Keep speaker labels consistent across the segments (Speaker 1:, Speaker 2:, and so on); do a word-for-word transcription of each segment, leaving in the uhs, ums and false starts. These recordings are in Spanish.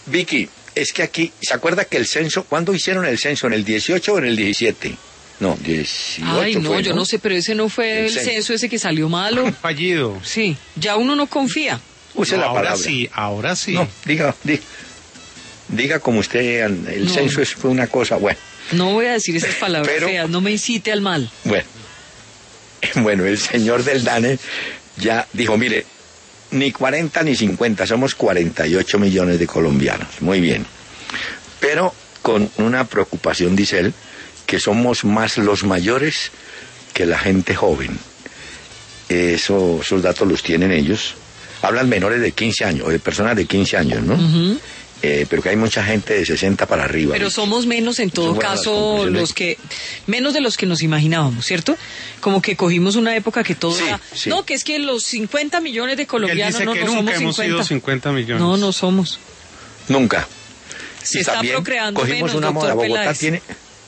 Speaker 1: Vicky, es que aquí, ¿se acuerda que el censo, cuándo hicieron el censo? ¿En el dieciocho o en el diecisiete? No, dieciocho.
Speaker 2: Ay, no,
Speaker 1: fue,
Speaker 2: yo
Speaker 1: ¿no?
Speaker 2: no sé, pero ese no fue
Speaker 1: El
Speaker 2: el
Speaker 1: censo.
Speaker 2: censo ese que salió malo.
Speaker 3: Fallido.
Speaker 2: Sí, ya uno no confía.
Speaker 1: Use
Speaker 3: No,
Speaker 1: la
Speaker 3: ahora
Speaker 1: palabra.
Speaker 3: sí, ahora sí.
Speaker 1: No, diga, diga, diga como usted, el
Speaker 2: No.
Speaker 1: censo es, fue una cosa, bueno,
Speaker 2: No voy a decir esas palabras
Speaker 1: Pero-
Speaker 2: feas, no me incite al mal.
Speaker 1: bueno. Bueno, el señor del DANE ya dijo, mire, ni cuarenta ni cincuenta, somos cuarenta y ocho millones de colombianos, muy bien. Pero con una preocupación, dice él, que somos más los mayores que la gente joven. Eso, esos datos los tienen ellos. Hablan menores de quince años, o de personas de quince años, ¿no?
Speaker 2: Ujú.
Speaker 1: Eh, pero que hay mucha gente de sesenta para arriba.
Speaker 2: Pero somos menos en todo
Speaker 1: Son buenas las
Speaker 2: caso
Speaker 1: conclusiones.
Speaker 2: los que, menos de los que nos imaginábamos, ¿cierto? Como que cogimos una época que todo
Speaker 1: Sí,
Speaker 2: era,
Speaker 1: sí.
Speaker 2: no, que es que los cincuenta millones de
Speaker 3: Él
Speaker 2: colombianos
Speaker 3: dice
Speaker 2: no,
Speaker 3: que
Speaker 2: no
Speaker 3: nunca
Speaker 2: somos
Speaker 3: hemos sido
Speaker 2: cincuenta.
Speaker 3: cincuenta millones.
Speaker 2: No, no somos.
Speaker 1: Nunca.
Speaker 2: Se
Speaker 1: Y
Speaker 2: está
Speaker 1: también
Speaker 2: procreando
Speaker 1: cogimos
Speaker 2: menos,
Speaker 1: una moda.
Speaker 2: doctor
Speaker 1: Bogotá
Speaker 2: Peláez.
Speaker 1: tiene...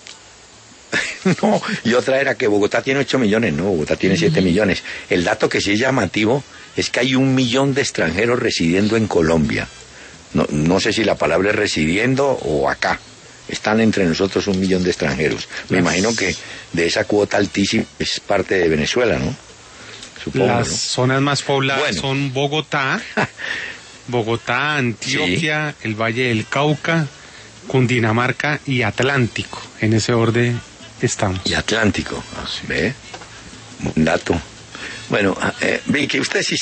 Speaker 1: No, y otra era que Bogotá tiene ocho millones, no, Bogotá tiene siete millones. El dato que sí es llamativo es que hay un millón de extranjeros residiendo en Colombia. No, no sé si la palabra es residiendo o acá. Están entre nosotros un millón de extranjeros. Me
Speaker 3: Las-
Speaker 1: imagino que de esa cuota altísima es parte de Venezuela, ¿no? Supongo,
Speaker 3: Las
Speaker 1: ¿no?
Speaker 3: zonas más pobladas
Speaker 1: Bueno.
Speaker 3: son Bogotá, Bogotá, Antioquia, el Valle del Cauca, Cundinamarca y Atlántico. En ese orden estamos.
Speaker 1: Y Atlántico. ¿Ve? Un dato. Bueno, eh, Vicky, usted sí